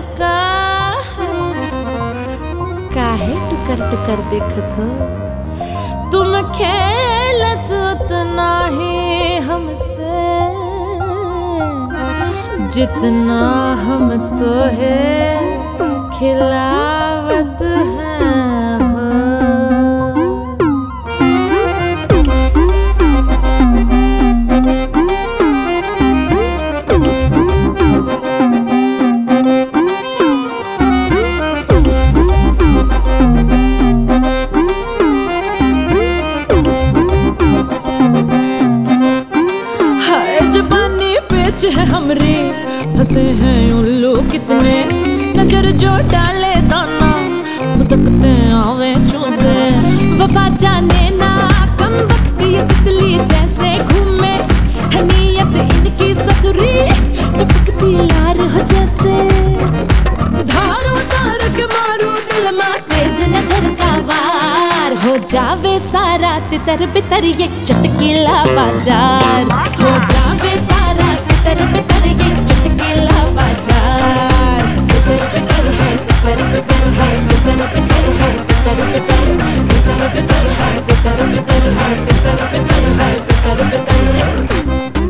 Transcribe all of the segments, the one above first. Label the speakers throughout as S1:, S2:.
S1: का काहे टुकर टुकर देखत हो? तुम खेलत उतना ही हमसे जितना हम तो है खिलावत हैं हो। है हमरे फंसे हैं उल्लू कितने, नजर जो डाले दाना भुतकते आवे चूसे। वफा जाने ना कम वक्त ये तितली जैसे घूमे, है नीयत इनकी ससुरी टपकती लार हो जैसे। धारो तार के मारो दिल में तेज नजर का वार, हो जावे सारा तितर बितर ये चटकीला बाजार। हो जावे सारा तितर बितर ये चटकीला बाजार। तितर बितर है, तितर बितर है, तितर बितर है, तितर बितर, तितर बितर है, तितर बितर है, तितर बितर है, तितर बितर है।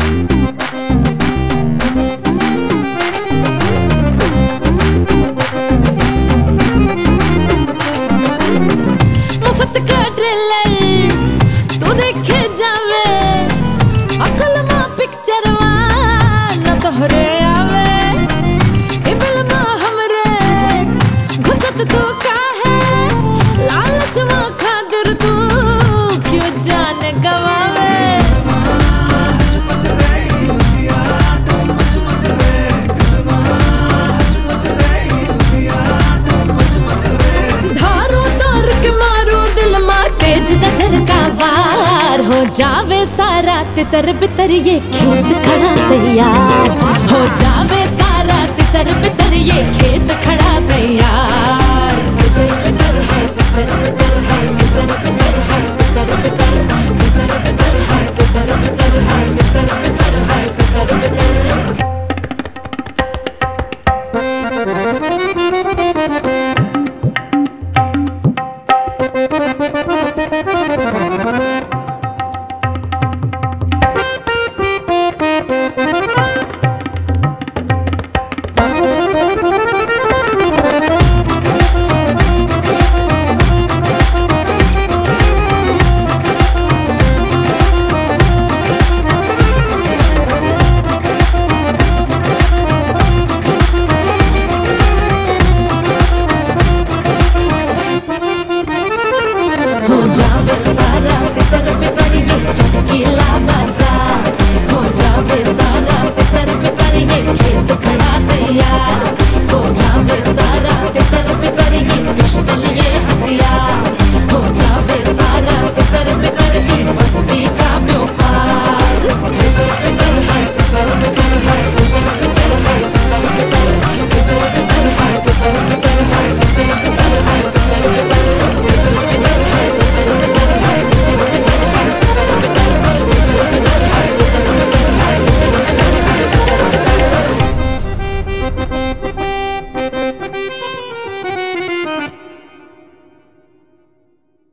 S1: मुफ्त का ट्रेलर तू देखे जावे, अकल मां पिक्चर तोहरे आवे, इबल मां हमरे घुसत तू काहे, लालच मां खातिर तू क्यों जान गवावे। धारो तार के मारो दिल मां तेज नजर का वार, हो जावे सारा तितर बितर ये खेत खड़ा तैयार। हो जावे सारा तितर बितर ये खेत खड़ा तैयार। तितर बितर है, तितर बितर है, तितर बितर है, तितर बितर, तितर बितर है, तितर बितर।